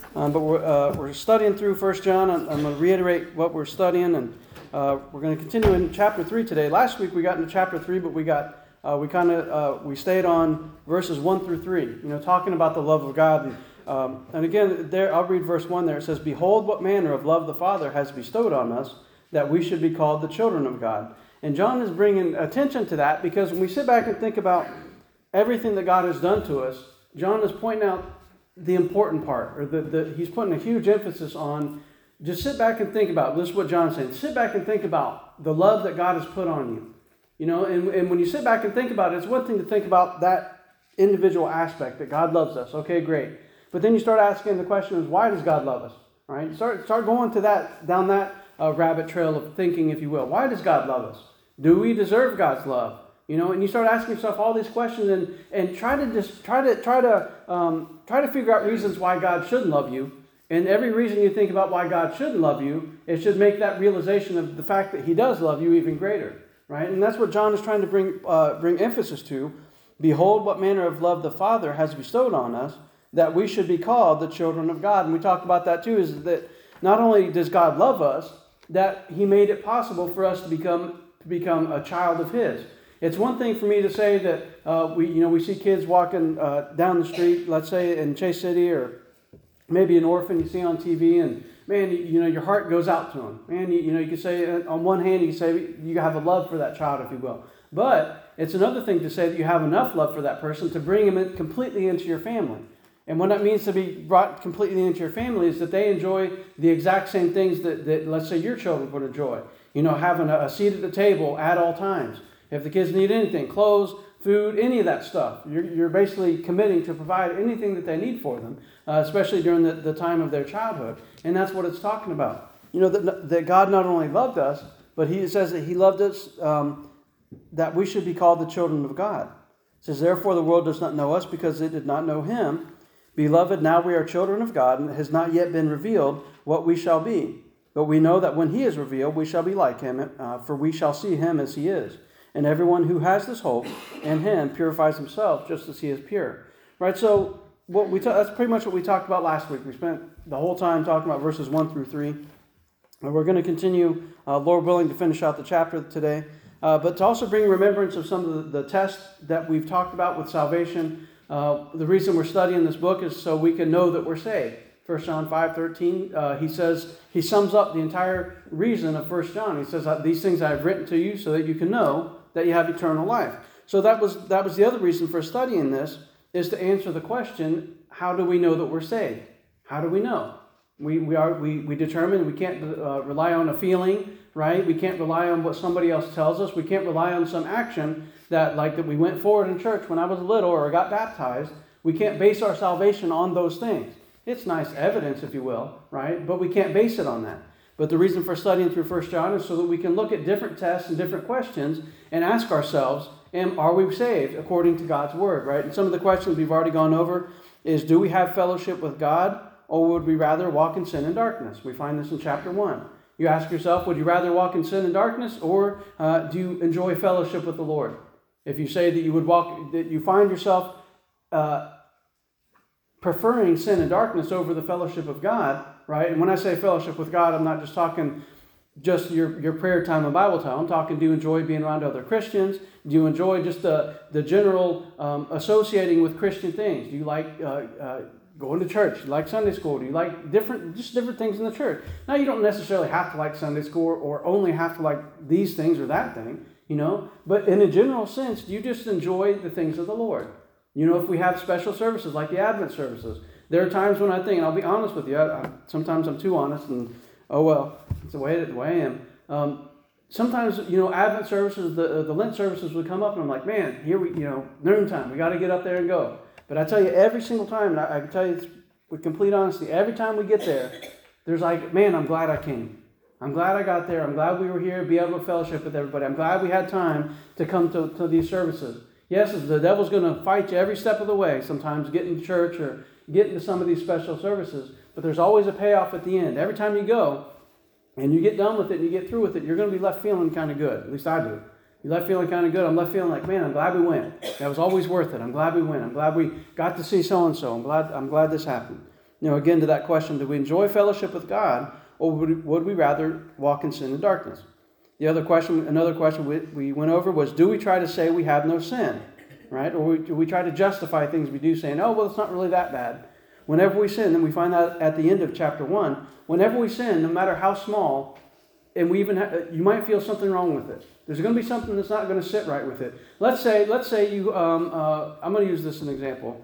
But we're studying through 1 John. I'm going to reiterate what we're studying, and we're going to continue in chapter 3 today. Last week we got into chapter 3, but we stayed on verses 1 through 3, talking about the love of God. And again, there I'll read verse 1 there. It says, "Behold, what manner of love the Father has bestowed on us, that we should be called the children of God." And John is bringing attention to that because when we sit back and think about everything that God has done to us, John is pointing out the important part, or he's putting a huge emphasis on. Just sit back and think about, this is what John's saying, sit back and think about the love that God has put on you. And when you sit back and think about it, it's one thing to think about that individual aspect, that God loves us. Okay, great. But then you start asking the question, why does God love us? Right? Start going to down that rabbit trail of thinking, if you will. Why does God love us? Do we deserve God's love? And you start asking yourself all these questions and try to figure out reasons why God shouldn't love you. And every reason you think about why God shouldn't love you, it should make that realization of the fact that He does love you even greater, right? And that's what John is trying to bring emphasis to. Behold, what manner of love the Father has bestowed on us, that we should be called the children of God. And we talked about that too. Is that not only does God love us, that He made it possible for us to become a child of His. It's one thing for me to say that we see kids walking down the street, let's say in Chase City, or maybe an orphan you see on TV, and man, your heart goes out to them. Man, you can say on one hand, you can say you have a love for that child, if you will. But it's another thing to say that you have enough love for that person to bring them completely into your family. And what that means to be brought completely into your family is that they enjoy the exact same things that let's say your children would enjoy. Having a seat at the table at all times. If the kids need anything, clothes, food, any of that stuff, you're basically committing to provide anything that they need for them, especially during the time of their childhood. And that's what it's talking about. That God not only loved us, but He says that He loved us, that we should be called the children of God. It says, "Therefore the world does not know us because it did not know Him. Beloved, now we are children of God, and it has not yet been revealed what we shall be. But we know that when He is revealed, we shall be like Him, for we shall see Him as He is. And everyone who has this hope in Him purifies himself just as He is pure." Right? So that's pretty much what we talked about last week. We spent the whole time talking about verses 1 through 3. And we're going to continue, Lord willing, to finish out the chapter today. But to also bring remembrance of some of the tests that we've talked about with salvation. The reason we're studying this book is so we can know that we're saved. 1 John 5:13, he sums up the entire reason of 1 John. He says, "These things I have written to you so that you can know that you have eternal life." So that was the other reason for studying this, is to answer the question, how do we know that we're saved? How do we know? We determine we can't rely on a feeling, right? We can't rely on what somebody else tells us. We can't rely on some action that we went forward in church when I was little or got baptized. We can't base our salvation on those things. It's nice evidence, if you will, right? But we can't base it on that. But the reason for studying through 1 John is so that we can look at different tests and different questions and ask ourselves, are we saved according to God's Word, right? And some of the questions we've already gone over is, do we have fellowship with God, or would we rather walk in sin and darkness? We find this in chapter 1. You ask yourself, would you rather walk in sin and darkness, or do you enjoy fellowship with the Lord? If you say that you find yourself preferring sin and darkness over the fellowship of God, right? And when I say fellowship with God, I'm not just talking just your prayer time and Bible time. I'm talking, do you enjoy being around other Christians? Do you enjoy just the general associating with Christian things? Do you like going to church? Do you like Sunday school? Do you like different things in the church? Now, you don't necessarily have to like Sunday school or only have to like these things or that thing, But in a general sense, do you just enjoy the things of the Lord? If we have special services like the Advent services, there are times when I think, and I'll be honest with you, sometimes I'm too honest, and oh well, it's the way I am. Sometimes, Advent services, the Lent services would come up, and I'm like, man, here we, noontime, we got to get up there and go. But I tell you, every single time, and I can tell you with complete honesty, every time we get there, there's like, man, I'm glad I came. I'm glad I got there. I'm glad we were here, be able to fellowship with everybody. I'm glad we had time to come to these services. Yes, the devil's going to fight you every step of the way, sometimes getting to church or getting to some of these special services, but there's always a payoff at the end. Every time you go and you get done with it and you get through with it, you're going to be left feeling kind of good. At least I do. You're left feeling kind of good. I'm left feeling like, man, I'm glad we went. That was always worth it. I'm glad we went. I'm glad we got to see so-and-so. I'm glad this happened. Again, to that question, do we enjoy fellowship with God, or would we rather walk in sin and darkness? Another question we went over was, do we try to say we have no sin, right? Or do we try to justify things we do, saying, oh, well, it's not really that bad. Whenever we sin, and we find that at the end of chapter 1, whenever we sin, no matter how small, and we even you might feel something wrong with it. There's going to be something that's not going to sit right with it. Let's say you, I'm going to use this as an example.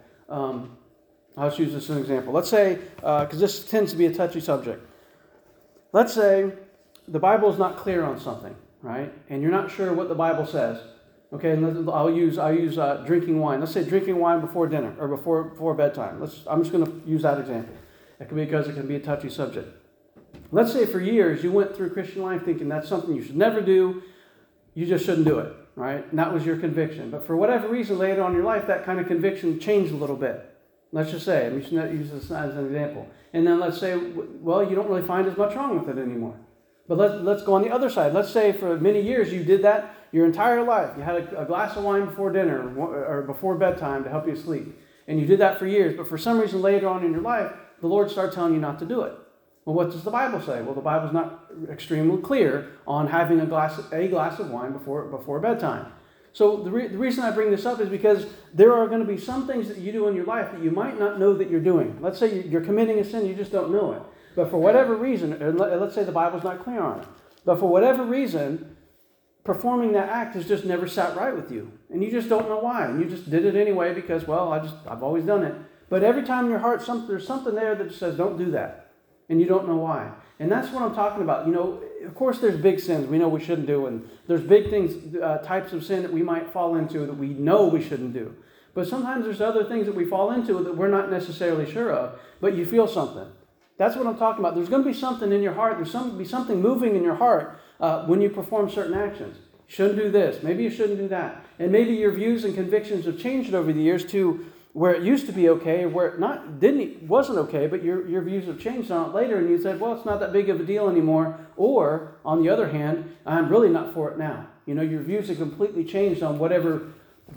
I'll just use this as an example. Let's say, because this tends to be a touchy subject. Let's say the Bible is not clear on something, right? And you're not sure what the Bible says. Okay, and I'll use drinking wine. Let's say drinking wine before dinner or before bedtime. I'm just going to use that example. It can be because it can be a touchy subject. Let's say for years you went through Christian life thinking that's something you should never do. You just shouldn't do it, right? And that was your conviction. But for whatever reason later on in your life, that kind of conviction changed a little bit. Let's just say, I'm just going to use this as an example. And then let's say, well, you don't really find as much wrong with it anymore. But let's go on the other side. Let's say for many years you did that your entire life. You had a glass of wine before dinner or before bedtime to help you sleep. And you did that for years. But for some reason later on in your life, the Lord started telling you not to do it. Well, what does the Bible say? Well, the Bible's not extremely clear on having a glass of wine before bedtime. So the reason I bring this up is because there are going to be some things that you do in your life that you might not know that you're doing. Let's say you're committing a sin, you just don't know it. But for whatever reason, and let's say the Bible's not clear on it, but for whatever reason, performing that act has just never sat right with you. And you just don't know why. And you just did it anyway because, well, I've always done it. But every time in your heart, there's something there that says, don't do that. And you don't know why. And that's what I'm talking about. Of course there's big sins we know we shouldn't do. And there's big things, types of sin that we might fall into that we know we shouldn't do. But sometimes there's other things that we fall into that we're not necessarily sure of. But you feel something. That's what I'm talking about. There's going to be something in your heart. There's going to be something moving in your heart when you perform certain actions. You shouldn't do this. Maybe you shouldn't do that. And maybe your views and convictions have changed over the years to where it used to be okay, or where it wasn't okay, but your views have changed on it later, and you said, well, it's not that big of a deal anymore. Or, on the other hand, I'm really not for it now. Your views have completely changed on whatever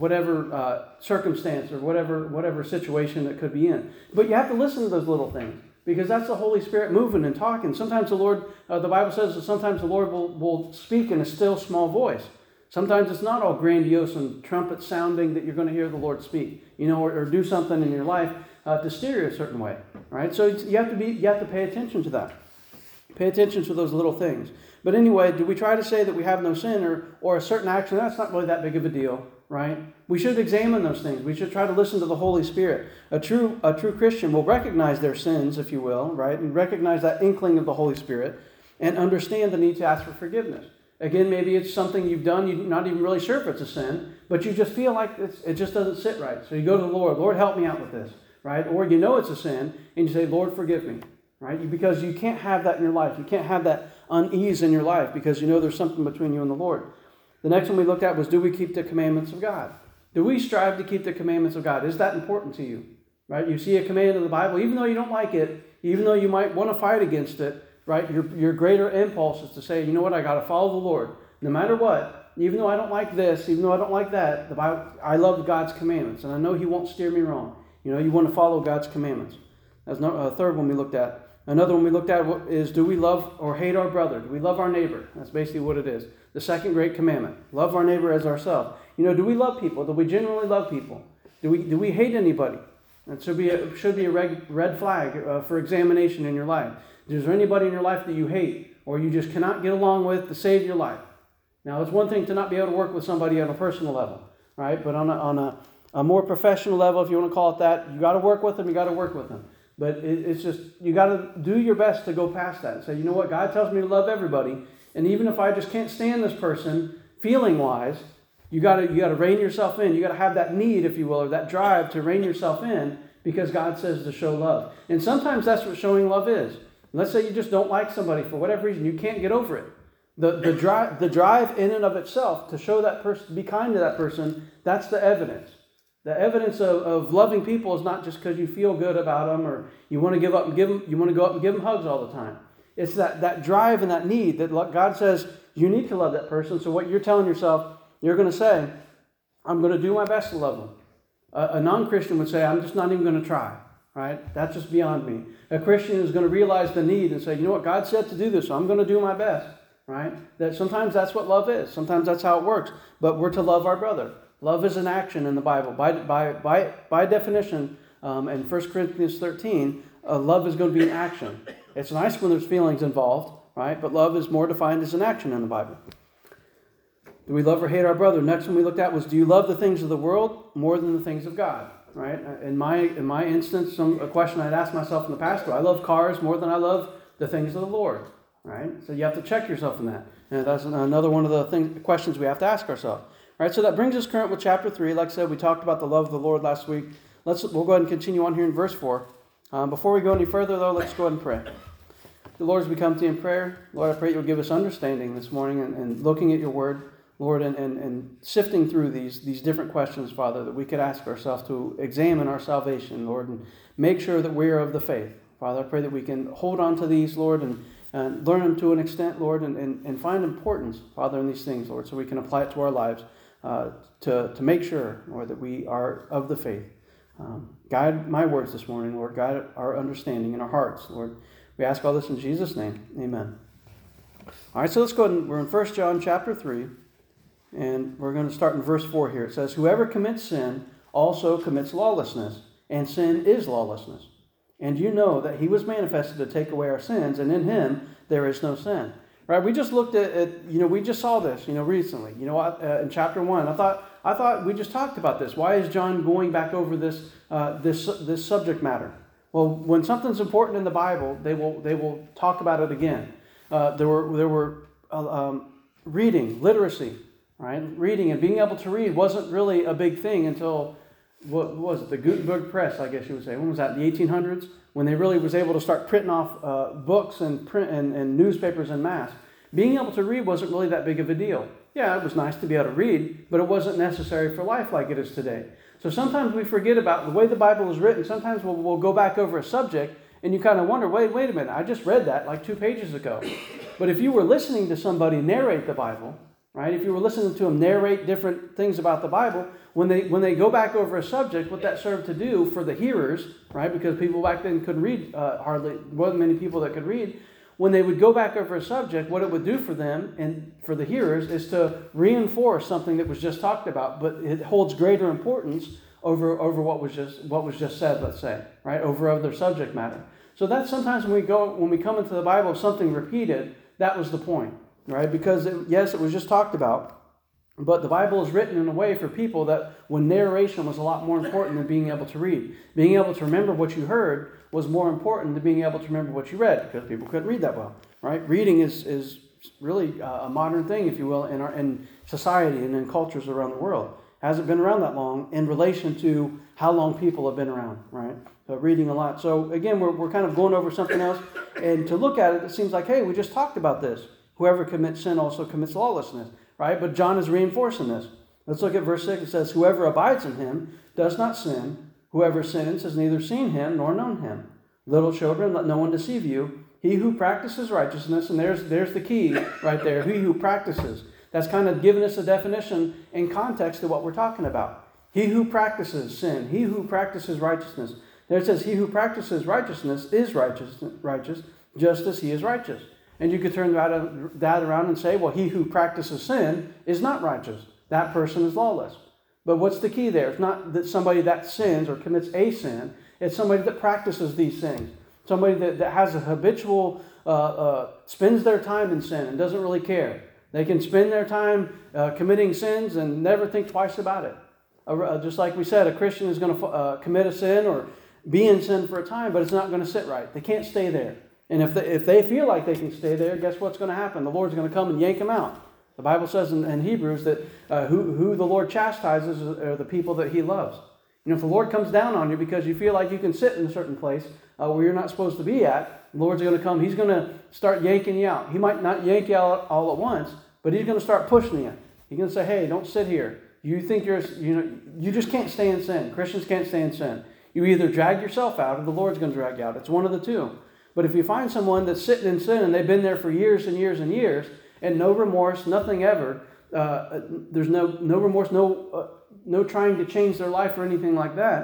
circumstance or whatever situation it could be in. But you have to listen to those little things, because that's the Holy Spirit moving and talking. Sometimes the Lord, the Bible says that sometimes the Lord will speak in a still small voice. Sometimes it's not all grandiose and trumpet sounding that you're going to hear the Lord speak, or do something in your life to steer you a certain way, right? So you have to pay attention to that. Pay attention to those little things. But anyway, do we try to say that we have no sin or a certain action? That's not really that big of a deal, right? We should examine those things. We should try to listen to the Holy Spirit. A true Christian will recognize their sins, if you will, right? And recognize that inkling of the Holy Spirit and understand the need to ask for forgiveness. Again, maybe it's something you've done, you're not even really sure if it's a sin, but you just feel like it just doesn't sit right. So you go to the Lord, Lord, help me out with this, right? Or it's a sin, and you say, Lord, forgive me, right? Because you can't have that in your life. You can't have that unease in your life because there's something between you and the Lord. The next one we looked at was, do we keep the commandments of God? Do we strive to keep the commandments of God? Is that important to you, right? You see a command in the Bible, even though you don't like it, even though you might want to fight against it, right? Your greater impulse is to say, you know what, I got to follow the Lord. No matter what, even though I don't like this, even though I don't like that, the Bible, I love God's commandments, and I know He won't steer me wrong. You want to follow God's commandments. That's a third one we looked at. Another one we looked at is, do we love or hate our brother? Do we love our neighbor? That's basically what it is. The second great commandment, love our neighbor as ourselves. Do we love people? Do we genuinely love people? Do we hate anybody? That should be a red flag for examination in your life. Is there anybody in your life that you hate or you just cannot get along with to save your life? Now, it's one thing to not be able to work with somebody on a personal level, right? But on a more professional level, if you want to call it that, you got to work with them, you got to work with them. But it's just, you got to do your best to go past that and say, you know what, God tells me to love everybody, and even if I just can't stand this person, feeling-wise, you got to rein yourself in. You got to have that need, if you will, or that drive to rein yourself in because God says to show love. And sometimes that's what showing love is. Let's say you just don't like somebody for whatever reason. You can't get over it. The drive in and of itself to show that person, to be kind to that person, that's the evidence. The evidence of loving people is not just because you feel good about them or you want to go up and give them hugs all the time. It's that drive and that need that God says you need to love that person. So what you're telling yourself, you're going to say, I'm going to do my best to love them. A non-Christian would say, I'm just not even going to try. right? That's just beyond me. A Christian is going to realize the need and say, you know what, God said to do this, so I'm going to do my best, right? That sometimes that's what love is. Sometimes that's how it works. But we're to love our brother. Love is an action in the Bible. By definition, in 1 Corinthians 13, love is going to be an action. It's nice when there's feelings involved, right? But love is more defined as an action in the Bible. Do we love or hate our brother? Next one we looked at was, do you love the things of the world more than the things of God? Right? In my instance, a question I'd asked myself in the past, do I love cars more than I love the things of the Lord? Right? So you have to check yourself in that. And that's another one of the questions we have to ask ourselves. Right? So that brings us current with chapter 3. Like I said, we talked about the love of the Lord last week. We'll go ahead and continue on here in verse 4. Before we go any further, though, let's go ahead and pray. The Lord, as we come to you in prayer, Lord, I pray you'll give us understanding this morning and looking at your word, Lord, and sifting through these different questions, Father, that we could ask ourselves to examine our salvation, Lord, and make sure that we are of the faith. Father, I pray that we can hold on to these, Lord, and learn them to an extent, Lord, and find importance, Father, in these things, Lord, so we can apply it to our lives to make sure, Lord, that we are of the faith. Guide my words this morning, Lord. Guide our understanding in our hearts, Lord. We ask all this in Jesus' name. Amen. All right, so let's go ahead and we're in 1 John chapter 3. And we're going to start in verse 4 here. It says, whoever commits sin also commits lawlessness, and sin is lawlessness. And you know that he was manifested to take away our sins, and in him there is no sin. Right? We just looked at we just saw this, recently. In chapter 1. I thought we just talked about this. Why is John going back over this subject matter? Well, when something's important in the Bible, they will talk about it again. There were reading, literacy. Right? Reading and being able to read wasn't really a big thing until, what was it, the Gutenberg press, I guess you would say. When was that, the 1800s? When they really was able to start printing off books and print and newspapers en masse. Being able to read wasn't really that big of a deal. Yeah, it was nice to be able to read, but it wasn't necessary for life like it is today. So sometimes we forget about the way the Bible is written. Sometimes we'll go back over a subject and you kind of wonder, wait a minute, I just read that like 2 pages ago. But if you were listening to somebody narrate the Bible, right? If you were listening to them narrate different things about the Bible, when they go back over a subject, what that served to do for the hearers, right? Because people back then couldn't read wasn't many people that could read. When they would go back over a subject, what it would do for them and for the hearers is to reinforce something that was just talked about, but it holds greater importance over what was just said, let's say, right? Over other subject matter. So that's sometimes when we come into the Bible, something repeated, that was the point. Right? Because, it was just talked about, but the Bible is written in a way for people that when narration was a lot more important than being able to read. Being able to remember what you heard was more important than being able to remember what you read, because people couldn't read that well. Right? Reading is really a modern thing, if you will, in society and in cultures around the world. Hasn't been around that long in relation to how long people have been around, right? So reading a lot. So again, we're kind of going over something else, and to look at it, it seems like, hey, we just talked about this. Whoever commits sin also commits lawlessness, right? But John is reinforcing this. Let's look at verse 6. It says, whoever abides in him does not sin. Whoever sins has neither seen him nor known him. Little children, let no one deceive you. He who practices righteousness, and there's the key right there, he who practices. That's kind of giving us a definition in context to what we're talking about. He who practices sin, he who practices righteousness. There it says, he who practices righteousness is righteous, just as he is righteous. And you could turn that around and say, well, he who practices sin is not righteous. That person is lawless. But what's the key there? It's not that somebody that sins or commits a sin. It's somebody that practices these things. Somebody that has a habitual, spends their time in sin and doesn't really care. They can spend their time committing sins and never think twice about it. Just like we said, a Christian is going to commit a sin or be in sin for a time, but it's not going to sit right. They can't stay there. And if they feel like they can stay there, guess what's going to happen? The Lord's going to come and yank them out. The Bible says in Hebrews that who the Lord chastises are the people that he loves. If the Lord comes down on you because you feel like you can sit in a certain place where you're not supposed to be at, the Lord's going to come. He's going to start yanking you out. He might not yank you out all at once, but he's going to start pushing you. He's going to say, hey, don't sit here. You think you just can't stay in sin. Christians can't stay in sin. You either drag yourself out or the Lord's going to drag you out. It's one of the two. But if you find someone that's sitting in sin and they've been there for years and years and years and no remorse, nothing ever, there's no remorse, no trying to change their life or anything like that,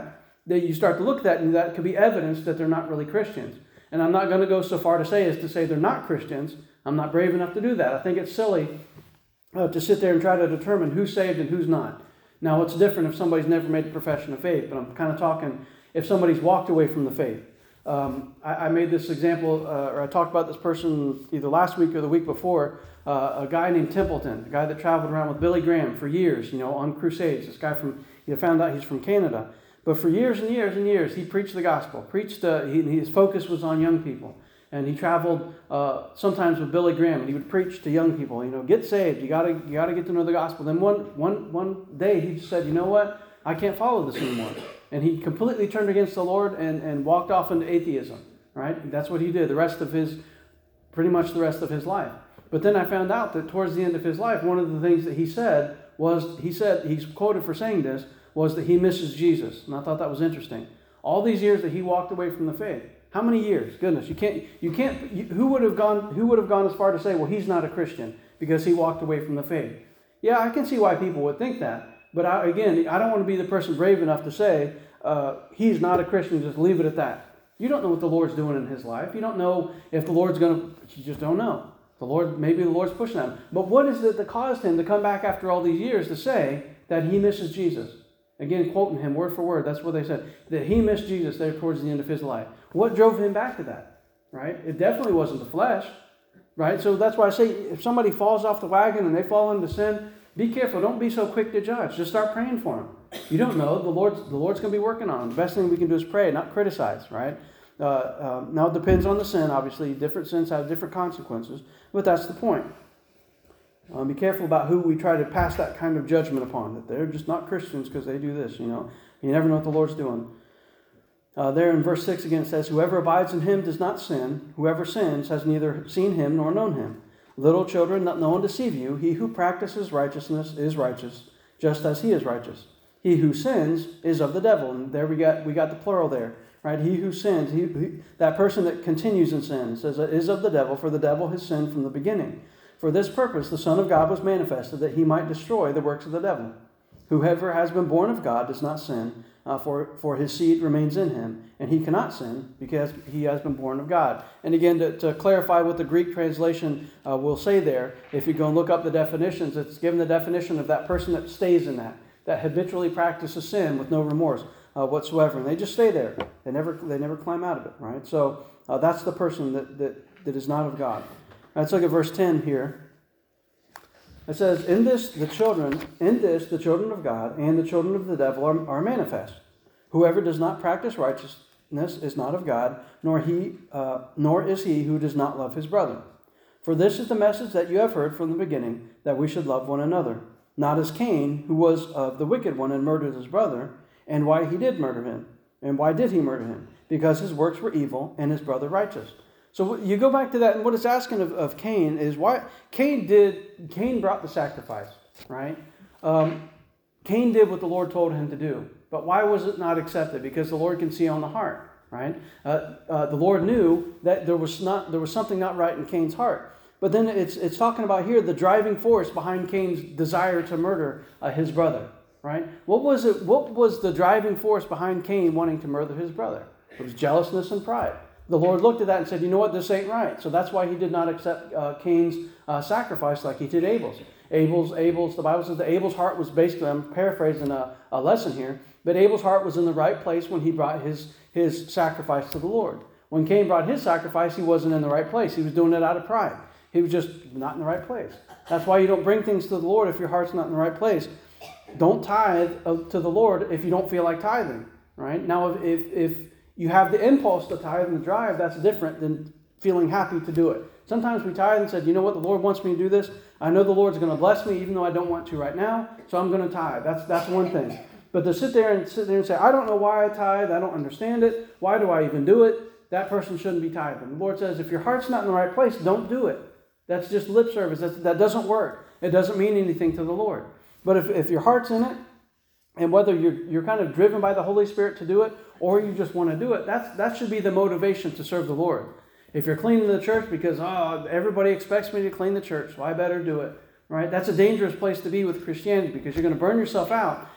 that you start to look at that, and that could be evidence that they're not really Christians. And I'm not going to go so far to say they're not Christians. I'm not brave enough to do that. I think it's silly to sit there and try to determine who's saved and who's not. Now, it's different if somebody's never made a profession of faith, but I'm kind of talking if somebody's walked away from the faith. I made this example, or I talked about this person either last week or the week before, a guy named Templeton, a guy that traveled around with Billy Graham for years, on crusades. This guy you found out he's from Canada. But for years and years and years, he preached the gospel. His focus was on young people. And he traveled sometimes with Billy Graham, and he would preach to young people, get saved. You gotta get to know the gospel. Then one day he just said, you know what? I can't follow this anymore. And he completely turned against the Lord and walked off into atheism. Right? That's what he did pretty much the rest of his life. But then I found out that towards the end of his life, one of the things that he said was, he's quoted for saying this, was that he misses Jesus. And I thought that was interesting. All these years that he walked away from the faith. How many years? Goodness, who would have gone as far to say, well, he's not a Christian because he walked away from the faith? Yeah, I can see why people would think that. But I don't want to be the person brave enough to say, he's not a Christian, just leave it at that. You don't know what the Lord's doing in his life. You don't know if the Lord's going to, you just don't know. Maybe the Lord's pushing him. But what is it that caused him to come back after all these years to say that he misses Jesus? Again, quoting him word for word, that's what they said, that he missed Jesus there towards the end of his life. What drove him back to that, right? It definitely wasn't the flesh, right? So that's why I say if somebody falls off the wagon and they fall into sin, be careful. Don't be so quick to judge. Just start praying for them. You don't know. The Lord's going to be working on them. The best thing we can do is pray, not criticize, right? Now, it depends on the sin, obviously. Different sins have different consequences, but that's the point. Be careful about who we try to pass that kind of judgment upon, that they're just not Christians because they do this, You never know what the Lord's doing. There in verse 6 again it says, whoever abides in him does not sin. Whoever sins has neither seen him nor known him. Little children, let no one deceive you. He who practices righteousness is righteous, just as he is righteous. He who sins is of the devil. And there we got the plural there, right? He who sins, that person that continues in sin, says is of the devil, for the devil has sinned from the beginning. For this purpose the Son of God was manifested, that he might destroy the works of the devil. Whoever has been born of God does not sin, for his seed remains in him, and he cannot sin because he has been born of God. And again, to clarify what the Greek translation will say there, if you go and look up the definitions, it's given the definition of that person that stays in that habitually practices sin with no remorse whatsoever, and they just stay there. They never climb out of it, right? So that's the person that is not of God. Let's look at verse 10 here. It says, In this the children of God and the children of the devil are manifest. Whoever does not practice righteousness is not of God, nor is he who does not love his brother. For this is the message that you have heard from the beginning, that we should love one another. Not as Cain, who was of the wicked one and murdered his brother. And why he did murder him. And why did he murder him? Because his works were evil and his brother righteous. So you go back to that, and what it's asking of Cain is why Cain brought the sacrifice, right? Cain did what the Lord told him to do. But why was it not accepted? Because the Lord can see on the heart, right? The Lord knew that there was something not right in Cain's heart. But then it's talking about here the driving force behind Cain's desire to murder his brother, right? What was the driving force behind Cain wanting to murder his brother? It was jealousness and pride. The Lord looked at that and said, you know what, this ain't right. So that's why he did not accept Cain's sacrifice like he did Abel's. The Bible says that Abel's heart was basically, I'm paraphrasing a lesson here, but Abel's heart was in the right place when he brought his sacrifice to the Lord. When Cain brought his sacrifice, he wasn't in the right place. He was doing it out of pride. He was just not in the right place. That's why you don't bring things to the Lord if your heart's not in the right place. Don't tithe to the Lord if you don't feel like tithing, right? Now, if you have the impulse to tithe and drive, that's different than feeling happy to do it. Sometimes we tithe and said, you know what, the Lord wants me to do this. I know the Lord's going to bless me even though I don't want to right now, so I'm going to tithe. That's one thing. But to sit there and say, I don't know why I tithe, I don't understand it, why do I even do it? That person shouldn't be tithing. The Lord says, if your heart's not in the right place, don't do it. That's just lip service. That doesn't work. It doesn't mean anything to the Lord. But if your heart's in it, and whether you're kind of driven by the Holy Spirit to do it, or you just want to do it, that should be the motivation to serve the Lord. If you're cleaning the church because, everybody expects me to clean the church, so I better do it, right? That's a dangerous place to be with Christianity because you're going to burn yourself out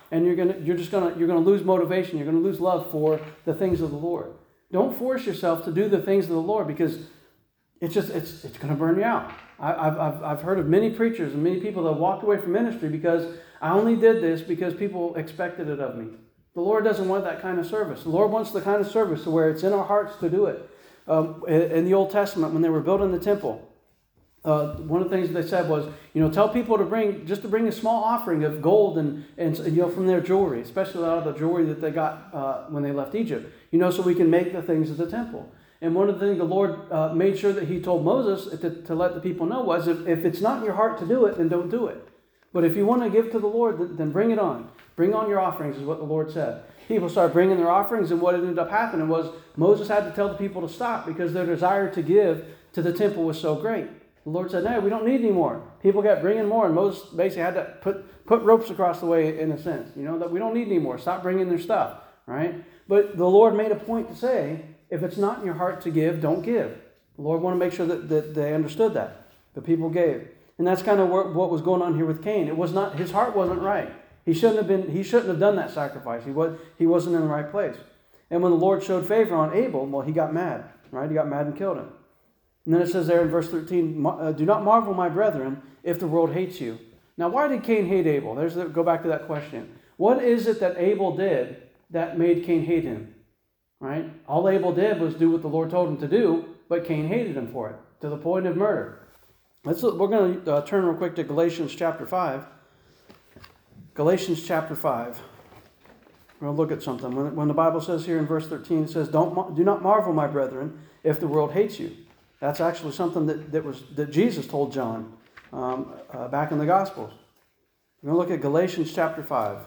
and you're gonna lose motivation. You're gonna lose love for the things of the Lord. Don't force yourself to do the things of the Lord, because it's gonna burn you out. I've heard of many preachers and many people that walked away from ministry because I only did this because people expected it of me. The Lord doesn't want that kind of service. The Lord wants the kind of service to where it's in our hearts to do it. In the Old Testament, when they were building the temple, one of the things they said was, tell people to bring a small offering of gold and from their jewelry, especially out of the jewelry that they got when they left Egypt, so we can make the things of the temple. And one of the things the Lord made sure that he told Moses to let the people know was, if it's not in your heart to do it, then don't do it. But if you want to give to the Lord, then bring it on. Bring on your offerings, is what the Lord said. People started bringing their offerings, and what ended up happening was Moses had to tell the people to stop because their desire to give to the temple was so great. The Lord said, no, we don't need any more. People kept bringing more, and Moses basically had to put ropes across the way, in a sense, that we don't need any more. Stop bringing their stuff, right? But the Lord made a point to say, if it's not in your heart to give, don't give. The Lord wanted to make sure that they understood that. The people gave. And that's kind of what was going on here with Cain. His heart wasn't right. He shouldn't have done that sacrifice. He wasn't in the right place. And when the Lord showed favor on Abel, well, he got mad, right? He got mad and killed him. And then it says there in verse 13, do not marvel, my brethren, if the world hates you. Now, why did Cain hate Abel? Go back to that question. What is it that Abel did that made Cain hate him? Right? All Abel did was do what the Lord told him to do, but Cain hated him for it, to the point of murder. We're going to turn real quick to Galatians chapter 5. Galatians chapter 5. We're going to look at something. When the Bible says here in verse 13, it says, do not marvel, my brethren, if the world hates you. That's actually something that Jesus told John back in the Gospels. We're going to look at Galatians chapter 5.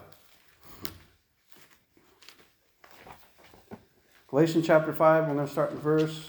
Galatians chapter 5, we're going to start in verse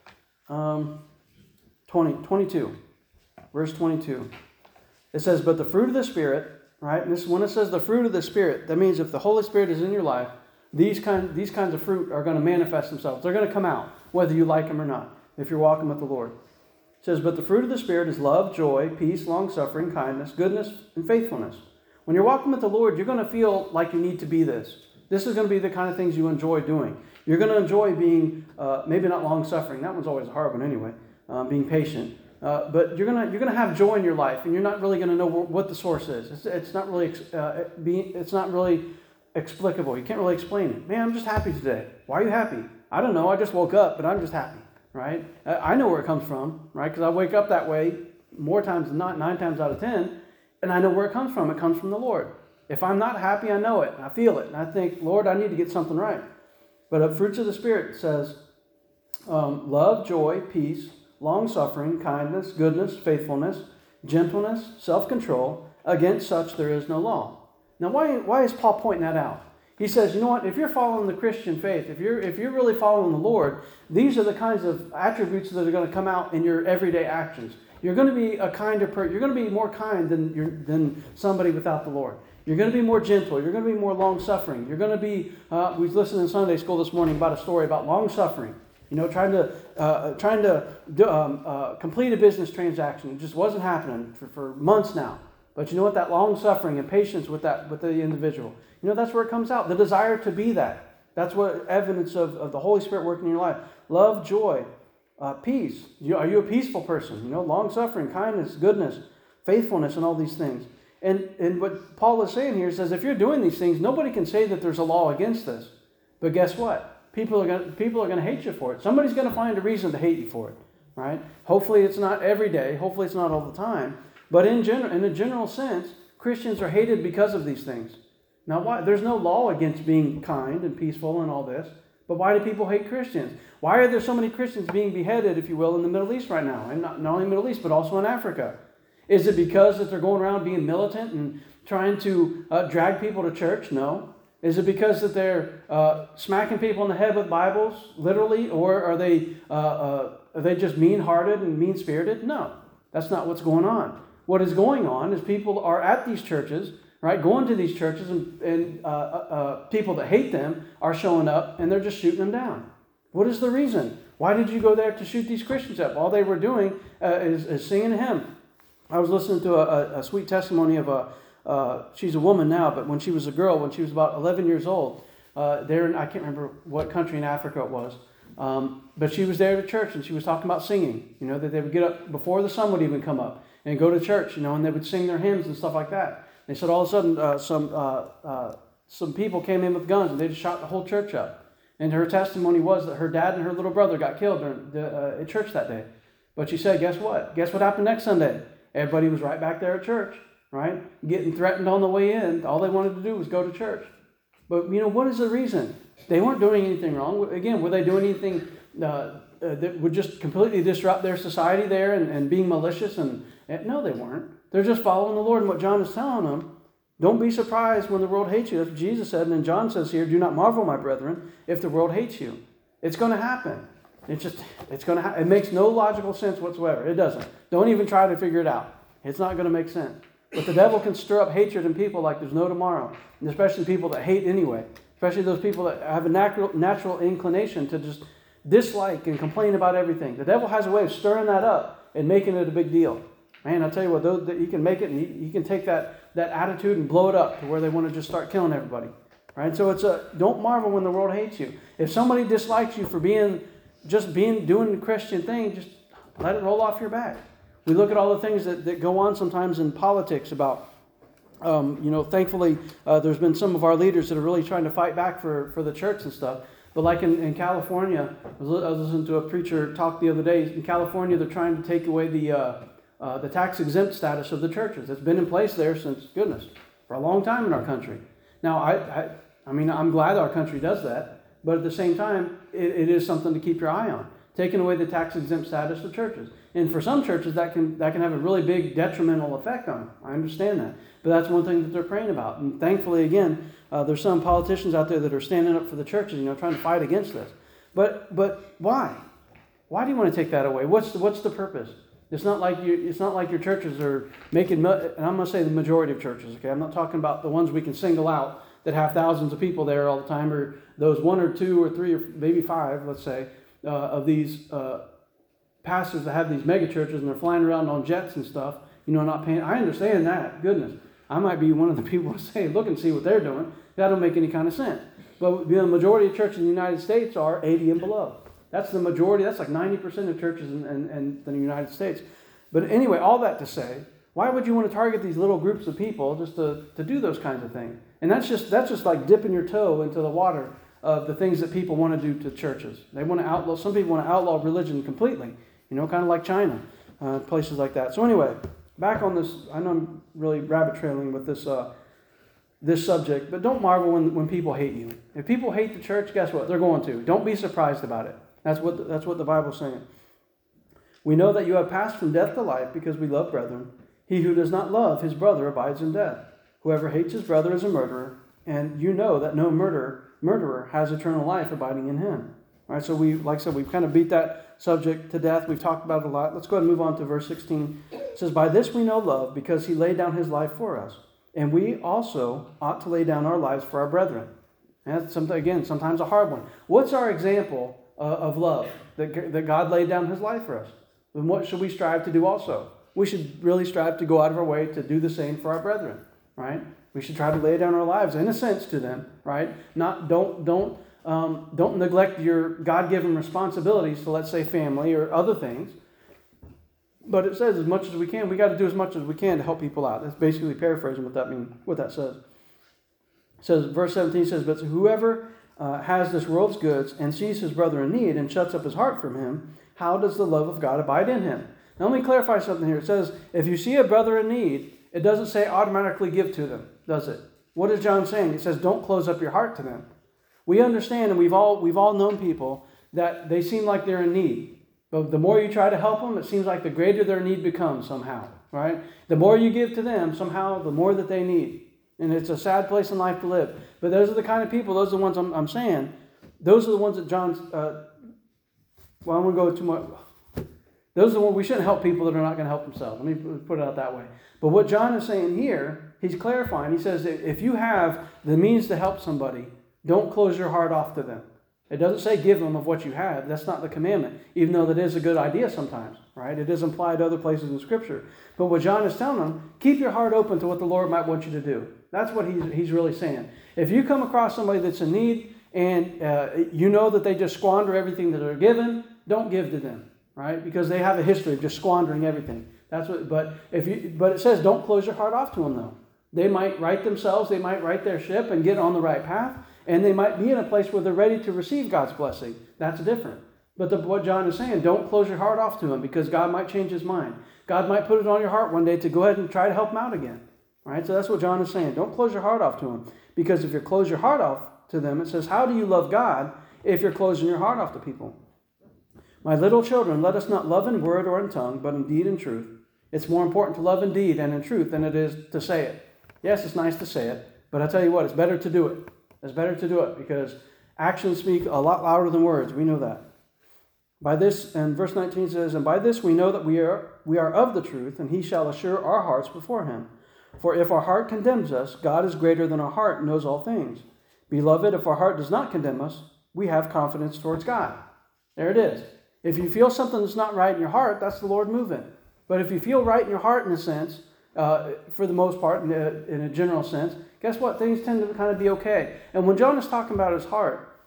22. Verse 22. It says, but the fruit of the Spirit, right? And when it says the fruit of the Spirit, that means if the Holy Spirit is in your life, these kinds of fruit are going to manifest themselves. They're going to come out, whether you like them or not, if you're walking with the Lord. It says, but the fruit of the Spirit is love, joy, peace, long-suffering, kindness, goodness, and faithfulness. When you're walking with the Lord, you're going to feel like you need to be this. This is going to be the kind of things you enjoy doing. You're going to enjoy being, maybe not long-suffering. That one's always a hard one anyway, being patient. But you're gonna have joy in your life, and you're not really gonna know what the source is. It's not really explicable. You can't really explain it. Man, I'm just happy today. Why are you happy? I don't know. I just woke up, but I'm just happy, right? I know where it comes from, right? Because I wake up that way more times than not, 9 times out of 10, and I know where it comes from. It comes from the Lord. If I'm not happy, I know it, and I feel it, and I think, Lord, I need to get something right. But fruits of the Spirit says love, joy, peace, long-suffering, kindness, goodness, faithfulness, gentleness, self-control. Against such there is no law. Now, why is Paul pointing that out? He says, you know what? If you're following the Christian faith, if you're really following the Lord, these are the kinds of attributes that are going to come out in your everyday actions. You're going to be a kinder person. You're going to be more kind than somebody without the Lord. You're going to be more gentle. You're going to be more long-suffering. You're going to be. We listened in Sunday school this morning about a story about long-suffering. Trying to complete a business transaction. It just wasn't happening for months now. But you know what? That long-suffering and patience with the individual. That's where it comes out. The desire to be that. That's what evidence of the Holy Spirit working in your life. Love, joy, peace. Are you a peaceful person? Long-suffering, kindness, goodness, faithfulness, and all these things. And what Paul is saying here says, if you're doing these things, nobody can say that there's a law against this. But guess what? People are going to hate you for it. Somebody's going to find a reason to hate you for it, right? Hopefully it's not every day. Hopefully it's not all the time. But in a general sense, Christians are hated because of these things. Now, why? There's no law against being kind and peaceful and all this. But why do people hate Christians? Why are there so many Christians being beheaded, if you will, in the Middle East right now? And not only the Middle East, but also in Africa. Is it because that they're going around being militant and trying to drag people to church? No. Is it because that they're smacking people in the head with Bibles, literally, or are they just mean-hearted and mean-spirited? No, that's not what's going on. What is going on is people are at these churches, right, going to these churches, and people that hate them are showing up, and they're just shooting them down. What is the reason? Why did you go there to shoot these Christians up? All they were doing is singing a hymn. I was listening to a sweet testimony of she's a woman now, but when she was a girl, when she was about 11 years old, there, I can't remember what country in Africa it was, but she was there at church and she was talking about singing, that they would get up before the sun would even come up and go to church, and they would sing their hymns and stuff like that. They said all of a sudden some people came in with guns and they just shot the whole church up. And her testimony was that her dad and her little brother got killed at church that day. But she said, guess what? Guess what happened next Sunday? Everybody was right back there at church, right? Getting threatened on the way in. All they wanted to do was go to church. But, what is the reason? They weren't doing anything wrong. Again, were they doing anything that would just completely disrupt their society there and being malicious? And no, they weren't. They're just following the Lord. And what John is telling them, don't be surprised when the world hates you. That's what Jesus said. And then John says here, do not marvel, my brethren, if the world hates you. It's going to happen. It's going to happen. It makes no logical sense whatsoever. It doesn't. Don't even try to figure it out. It's not going to make sense. But the devil can stir up hatred in people like there's no tomorrow. And especially people that hate anyway. Especially those people that have a natural inclination to just dislike and complain about everything. The devil has a way of stirring that up and making it a big deal. Man, I'll tell you what, he can make it, and he can take that attitude and blow it up to where they want to just start killing everybody. Right? So don't marvel when the world hates you. If somebody dislikes you for doing the Christian thing, just let it roll off your back. We look at all the things that go on sometimes in politics about, thankfully, there's been some of our leaders that are really trying to fight back for the church and stuff. But like in California, I was listening to a preacher talk the other day. In California, they're trying to take away the tax-exempt status of the churches. It's been in place there since, for a long time in our country. Now, I'm glad our country does that, but at the same time, it is something to keep your eye on. Taking away the tax-exempt status of churches. And for some churches, that can have a really big detrimental effect on them. I understand that. But that's one thing that they're praying about. And thankfully, again, there's some politicians out there that are standing up for the churches, trying to fight against this. But why? Why do you want to take that away? What's the purpose? It's not like your churches are making, and I'm going to say the majority of churches, okay? I'm not talking about the ones we can single out that have thousands of people there all the time, or those 1 or 2 or 3 or maybe 5, let's say, of these pastors that have these mega churches and they're flying around on jets and stuff, not paying. I understand that. Goodness. I might be one of the people who say, look and see what they're doing. That don't make any kind of sense. But the majority of churches in the United States are 80 and below. That's the majority. That's like 90% of churches in the United States. But anyway, all that to say, why would you want to target these little groups of people just to do those kinds of things? And that's just like dipping your toe into the water of the things that people want to do to churches. They want to outlaw. Some people want to outlaw religion completely. Kind of like China, places like that. So anyway, back on this. I know I'm really rabbit trailing with this subject, but don't marvel when people hate you. If people hate the church, guess what? They're going to. Don't be surprised about it. That's what the Bible's saying. We know that you have passed from death to life because we love brethren. He who does not love his brother abides in death. Whoever hates his brother is a murderer, and you know that no murderer has eternal life abiding in him. All right, so we've kind of beat that subject to death. We've talked about it a lot. Let's go ahead and move on to verse 16. It says, by this we know love, because he laid down his life for us. And we also ought to lay down our lives for our brethren. And that's sometimes a hard one. What's our example of love that God laid down his life for us? And what should we strive to do also? We should really strive to go out of our way to do the same for our brethren, right? We should try to lay down our lives in a sense to them, right? Don't neglect your God-given responsibilities to, let's say, family or other things. But it says as much as we can. We got to do as much as we can to help people out. That's basically paraphrasing what that says. It says, verse 17 says, but whoever has this world's goods and sees his brother in need and shuts up his heart from him, how does the love of God abide in him? Now let me clarify something here. It says, if you see a brother in need, it doesn't say automatically give to them, does it? What is John saying? It says, don't close up your heart to them. We understand, and we've all known people that they seem like they're in need. But the more you try to help them, it seems like the greater their need becomes somehow, right? The more you give to them, somehow, the more that they need. And it's a sad place in life to live. But those are the kind of people, those are the ones I'm saying, those are the ones that John's, I won't go too much. Those are the ones, we shouldn't help people that are not going to help themselves. Let me put it out that way. But what John is saying here, he's clarifying. He says that if you have the means to help somebody, don't close your heart off to them. It doesn't say give them of what you have. That's not the commandment, even though that is a good idea sometimes, right? It is implied other places in Scripture. But what John is telling them, keep your heart open to what the Lord might want you to do. That's what he's really saying. If you come across somebody that's in need and you know that they just squander everything that they're given, don't give to them, right? Because they have a history of just squandering everything. But it says don't close your heart off to them, though. They might right themselves, they might right their ship and get on the right path, and they might be in a place where they're ready to receive God's blessing. That's different. But what John is saying, don't close your heart off to him, because God might change his mind. God might put it on your heart one day to go ahead and try to help him out again. Right? So that's what John is saying. Don't close your heart off to him. Because if you close your heart off to them, it says, how do you love God if you're closing your heart off to people? My little children, let us not love in word or in tongue, but in deed and truth. It's more important to love in deed and in truth than it is to say it. Yes, it's nice to say it, but I tell you what, it's better to do it. It's better to do it because actions speak a lot louder than words. We know that. By this, and verse 19 says, and by this we know that we are of the truth, and he shall assure our hearts before him. For if our heart condemns us, God is greater than our heart and knows all things. Beloved, if our heart does not condemn us, we have confidence towards God. There it is. If you feel something that's not right in your heart, that's the Lord moving. But if you feel right in your heart in a sense, for the most part, in a general sense, guess what? Things tend to kind of be okay. And when John is talking about his heart,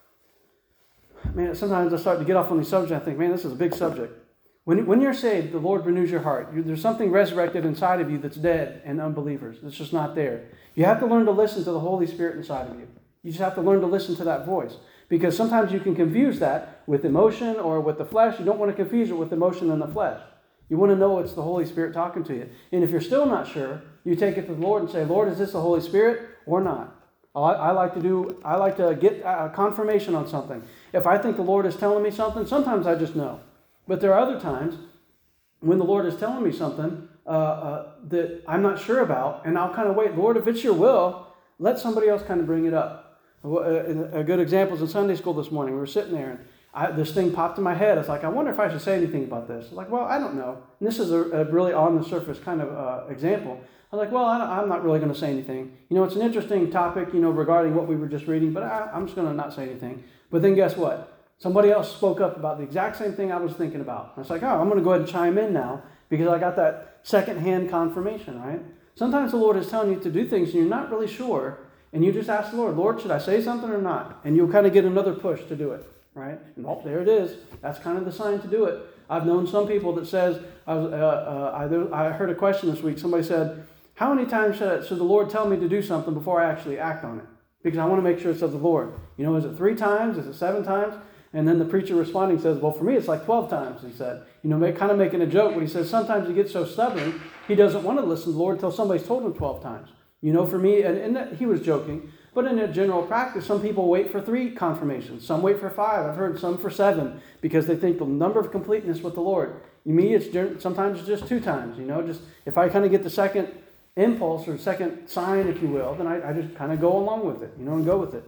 man, sometimes I start to get off on these subjects. I think, man, this is a big subject. When you're saved, the Lord renews your heart. There's something resurrected inside of you that's dead in unbelievers. It's just not there. You have to learn to listen to the Holy Spirit inside of you. You just have to learn to listen to that voice. Because sometimes you can confuse that with emotion or with the flesh. You don't want to confuse it with emotion and the flesh. You want to know it's the Holy Spirit talking to you. And if you're still not sure, you take it to the Lord and say, Lord, is this the Holy Spirit or not? I like to get a confirmation on something. If I think the Lord is telling me something, sometimes I just know. But there are other times when the Lord is telling me something that I'm not sure about, and I'll kind of wait. Lord, if it's your will, let somebody else kind of bring it up. A good example is in Sunday school this morning. We were sitting there, and this thing popped in my head. I was like, I wonder if I should say anything about this. I was like, well, I don't know. And this is a really on-the-surface kind of example. I was like, well, I'm not really going to say anything. It's an interesting topic, regarding what we were just reading, but I'm just going to not say anything. But then guess what? Somebody else spoke up about the exact same thing I was thinking about. I was like, I'm going to go ahead and chime in now because I got that secondhand confirmation, right? Sometimes the Lord is telling you to do things and you're not really sure, and you just ask the Lord, Lord, should I say something or not? And you'll kind of get another push to do it, right? And there it is. That's kind of the sign to do it. I've known some people that says, I heard a question this week. Somebody said, how many times should the Lord tell me to do something before I actually act on it? Because I want to make sure it's of the Lord. Is it 3 times? Is it 7 times? And then the preacher responding says, well, for me, it's like 12 times, he said. Kind of making a joke when he says sometimes he gets so stubborn, he doesn't want to listen to the Lord until somebody's told him 12 times. For me, and that, he was joking, but in a general practice, some people wait for 3 confirmations. Some wait for 5. I've heard some for 7 because they think the number of completeness with the Lord. Me, sometimes it's just 2 times, just if I kind of get the second impulse or second sign, if you will, then I just kind of go along with it, and go with it.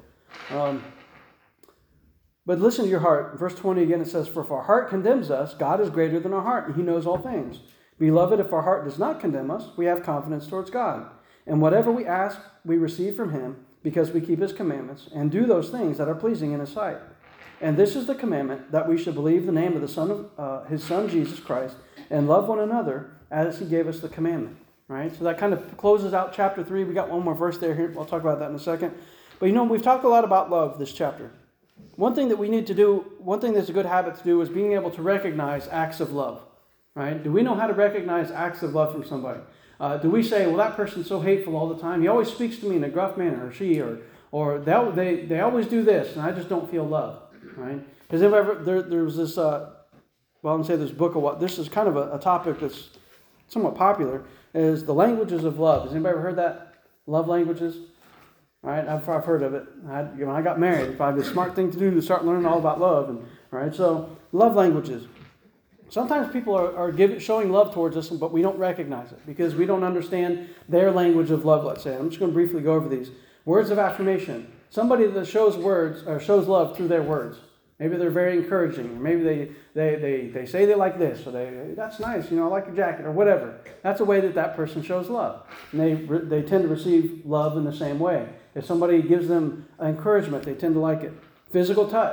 But listen to your heart. Verse 20 again, it says, for if our heart condemns us, God is greater than our heart, and he knows all things. Beloved, if our heart does not condemn us, we have confidence towards God. And whatever we ask, we receive from him, because we keep his commandments, and do those things that are pleasing in his sight. And this is the commandment, that we should believe the name of his Son, Jesus Christ, and love one another as he gave us the commandment. Right? So that kind of closes out chapter 3. We got one more verse there. Here, I'll talk about that in a second. But we've talked a lot about love this chapter. One thing that we need to do, one thing that's a good habit to do is being able to recognize acts of love. Right? Do we know how to recognize acts of love from somebody? Do we say, well, that person's so hateful all the time. He always speaks to me in a gruff manner, or she, or they always do this, and I just don't feel love. Right? Because there was this, I'm saying this book of what, this is kind of a topic that's somewhat popular, is the languages of love. Has anybody ever heard that? Love languages? Right? I've heard of it. When I got married, it's probably a smart thing to do to start learning all about love. Right? So, love languages. Sometimes people are showing love towards us, but we don't recognize it because we don't understand their language of love, let's say. I'm just going to briefly go over these. Words of affirmation. Somebody that shows love through their words. Maybe they're very encouraging, or maybe they say they like this, or that's nice, I like your jacket, or whatever. That's a way that person shows love. And they tend to receive love in the same way. If somebody gives them encouragement, they tend to like it. Physical touch.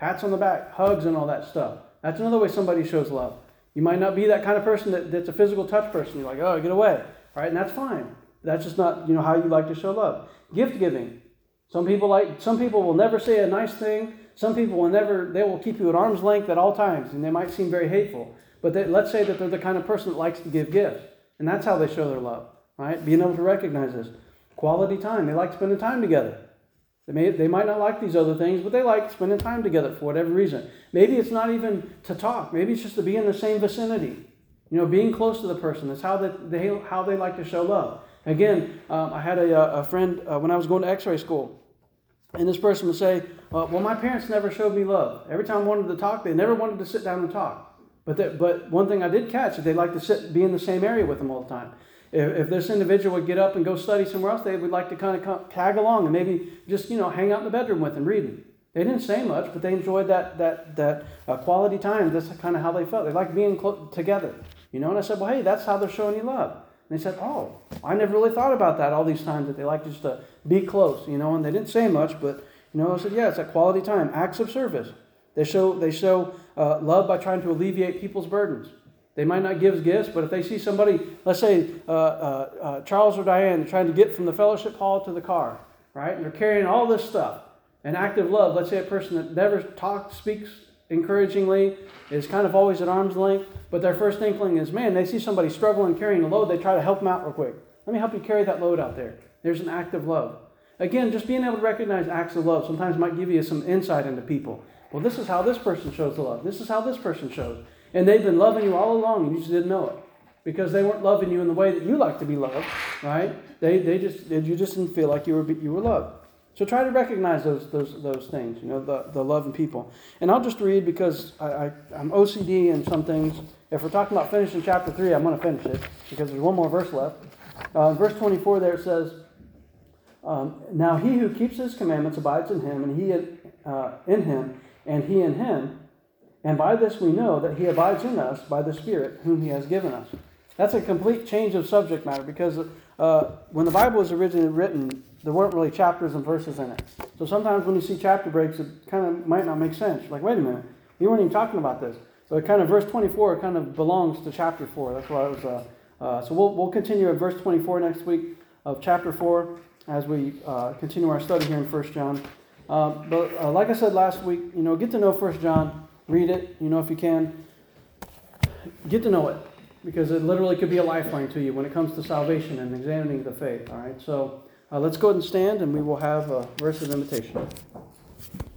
pats on the back, hugs and all that stuff. That's another way somebody shows love. You might not be that kind of person that's a physical touch person. You're like, oh, get away. Right? And that's fine. That's just not, how you like to show love. Gift giving. Some people will never say a nice thing. Some people they will keep you at arm's length at all times, and they might seem very hateful. But let's say that they're the kind of person that likes to give gifts. And that's how they show their love. Right? Being able to recognize this. Quality time. They like spending time together. They might not like these other things, but they like spending time together for whatever reason. Maybe it's not even to talk. Maybe it's just to be in the same vicinity. Being close to the person. That's how they like to show love. Again, I had a friend when I was going to X-ray school, and this person would say, well, my parents never showed me love. Every time I wanted to talk, they never wanted to sit down and talk. But one thing I did catch is they like to be in the same area with them all the time. If this individual would get up and go study somewhere else, they would like to kind of tag along and maybe just, hang out in the bedroom with them reading. They didn't say much, but they enjoyed that quality time. That's kind of how they felt. They liked being together. And I said, well, hey, that's how they're showing you love. And they said, oh, I never really thought about that all these times, that they like just to be close, and they didn't say much, but, I said, yeah, it's that quality time. Acts of service. They show love by trying to alleviate people's burdens. They might not give gifts, but if they see somebody, let's say Charles or Diane, they're trying to get from the fellowship hall to the car, right? And they're carrying all this stuff. An act of love, let's say a person that never speaks encouragingly, is kind of always at arm's length, but their first inkling is, man, they see somebody struggling carrying a load, they try to help them out real quick. Let me help you carry that load out there. There's an act of love. Again, just being able to recognize acts of love sometimes might give you some insight into people. Well, this is how this person shows the love. This is how this person shows. And they've been loving you all along, and you just didn't know it. Because they weren't loving you in the way that you like to be loved, right? You just didn't feel like you were loved. So try to recognize those things, the love in people. And I'll just read, because I'm OCD in some things. If we're talking about finishing chapter 3, I'm going to finish it, because there's one more verse left. Verse 24 there it says, now he who keeps his commandments abides in him, and he in him, and he in him. And by this we know that he abides in us by the Spirit whom he has given us. That's a complete change of subject matter, because when the Bible was originally written, there weren't really chapters and verses in it. So sometimes when you see chapter breaks, it kind of might not make sense. You're like, wait a minute, you weren't even talking about this. So it kind of, verse 24 kind of belongs to chapter 4. That's why I was. So we'll continue at verse 24 next week of chapter 4 as we continue our study here in 1 John. But like I said last week, get to know 1 John. Read it, if you can. Get to know it, because it literally could be a lifeline to you when it comes to salvation and examining the faith. All right, so let's go ahead and stand, and we will have a verse of invitation.